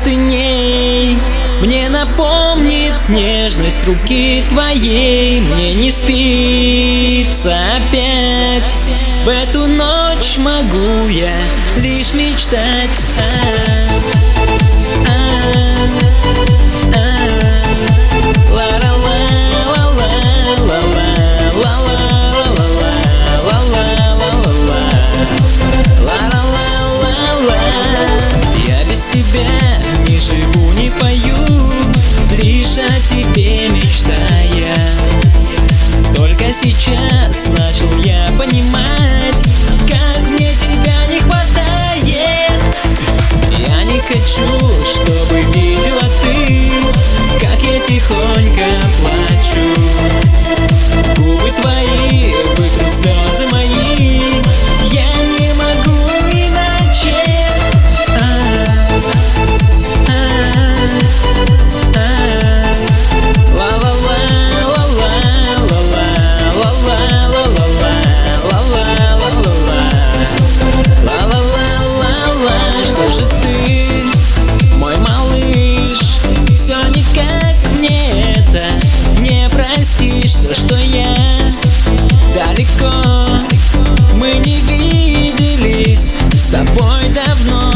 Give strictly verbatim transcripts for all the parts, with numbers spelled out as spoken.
простыней мне напомнит нежность руки твоей. Мне не спится опять, в эту ночь могу я лишь мечтать. Я без тебя не живу, не пою, лишь о тебе мечтая. Только сейчас начал я понимать, как мне тебя не хватает. Я не хочу, чтобы видела ты, как я тихонько плачу. Губы твои вытрут слезы мои, я не могу иначе. Что же ты, мой малыш, все никак мне это не простишь. То, что я далеко, мы не виделись с тобой давно.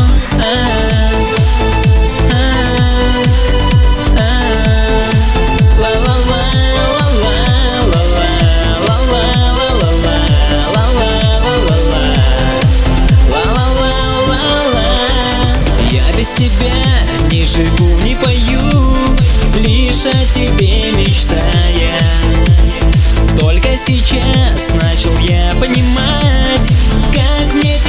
Без тебя не живу, не пою, лишь о тебе мечтая. Только сейчас начал я понимать, как мне